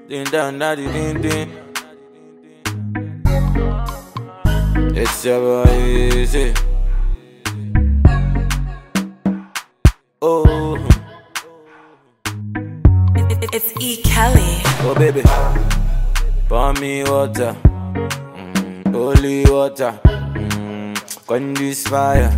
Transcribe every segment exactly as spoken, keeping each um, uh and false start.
Ding dong, da ding ding. It's your boy Easy. Oh, It- It's E. Kelly. oh baby, pour me water, mm, holy water, mm, quench this fire.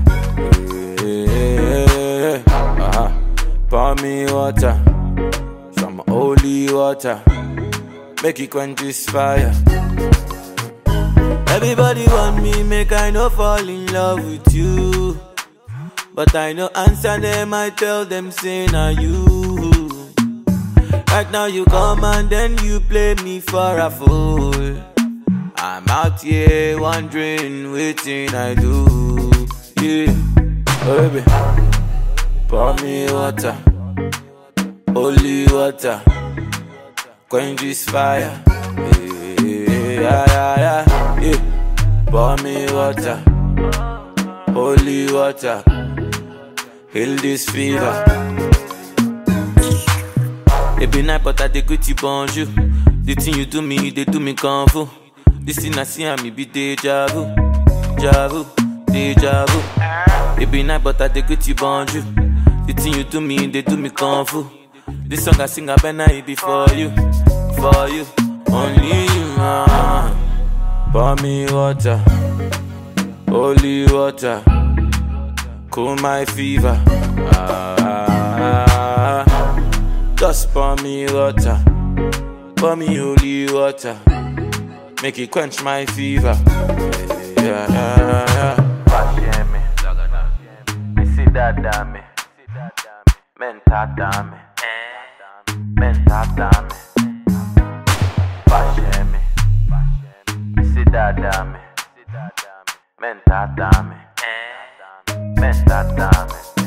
Yeah, uh-huh. Pour me water, some holy water, make it quench this fire. Everybody want me, make I no fall in love with you. But I no answer them, I tell them say na you. Right now you come and then you play me for a fool. I'm out here wondering waiting I do. Yeah, oh baby, pour me water, holy water, quench this fire. Yeah, yeah, yeah, yeah. Pour me water, holy water, heal this fever. It be night, but I dey greet you bonjour. The thing you do me, they do me kung fu. This thing I see and me be deja vu, deja vu, deja vu. It be night, but I dey greet you bonjour. The thing you do me, they do me kung fu. This song I sing, I better it be for you, for you, only you. Ah. Pour me water, holy water, cool my fever. Ah, just pour me water, pour me holy water, make it quench my fever. Yeah, yeah, yeah. Fashemi, missy dada me, menta dame, menta dame. Fashemi, missy dada me, menta dame, menta dame.